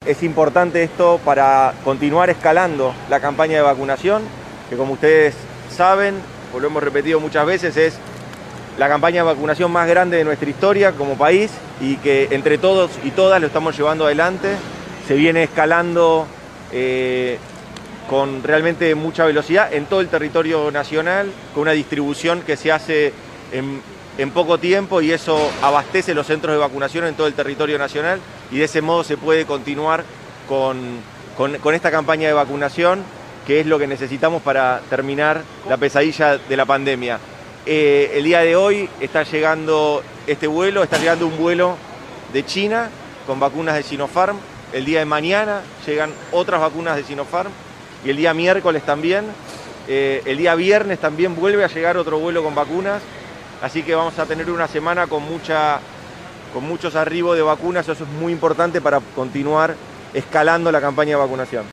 es importante esto para continuar escalando la campaña de vacunación, que como ustedes saben, o lo hemos repetido muchas veces, es la campaña de vacunación más grande de nuestra historia como país y que entre todos y todas lo estamos llevando adelante. Se viene escalando con realmente mucha velocidad en todo el territorio nacional, con una distribución que se hace en poco tiempo, y eso abastece los centros de vacunación en todo el territorio nacional, y de ese modo se puede continuar con esta campaña de vacunación, que es lo que necesitamos para terminar la pesadilla de la pandemia. El día de hoy está llegando un vuelo de China con vacunas de Sinopharm. El día de mañana llegan otras vacunas de Sinopharm y el día miércoles también. El día viernes también vuelve a llegar otro vuelo con vacunas. Así que vamos a tener una semana con muchos arribos de vacunas. Eso es muy importante para continuar escalando la campaña de vacunación.